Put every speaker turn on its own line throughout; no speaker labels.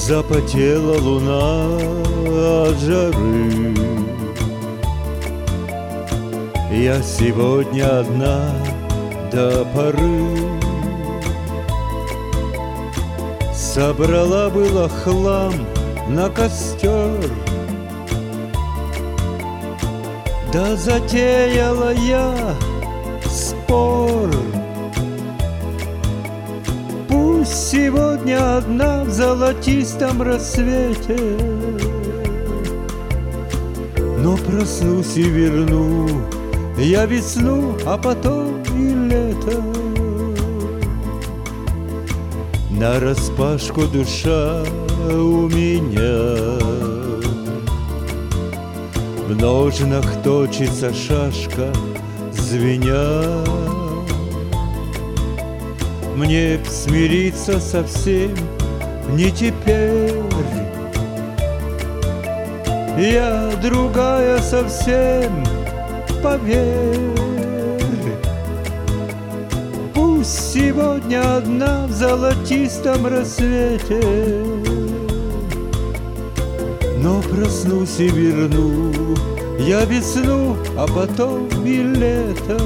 Запотела луна от жары. Я сегодня одна до поры. Собрала было хлам на костер, да затеяла я спор. Пусть сегодня одна в золотистом рассвете, но проснусь и верну я весну, а потом и лето. Нараспашку душа у меня, в ножнах точится шашка, звеня. Мне б смириться совсем не теперь, я другая совсем, поверь. Пусть сегодня одна в золотистом рассвете, но проснусь и верну я весну, а потом и лето.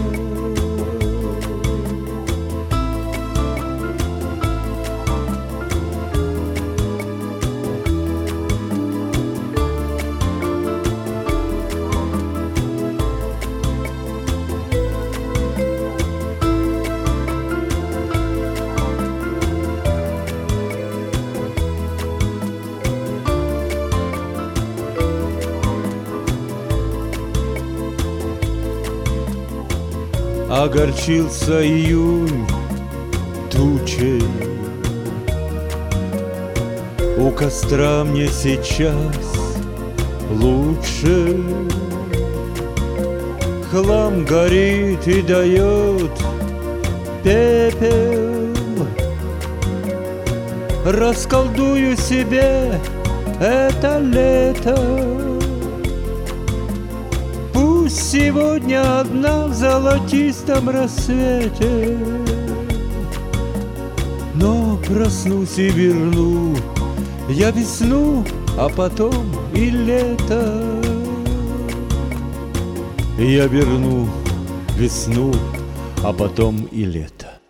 Огорчился июнь тучей, у костра мне сейчас лучше. Хлам горит и дает пепел, расколдую себе это лето. Сегодня одна в золотистом рассвете, но проснусь и верну я весну, а потом и лето. Я верну весну, а потом и лето.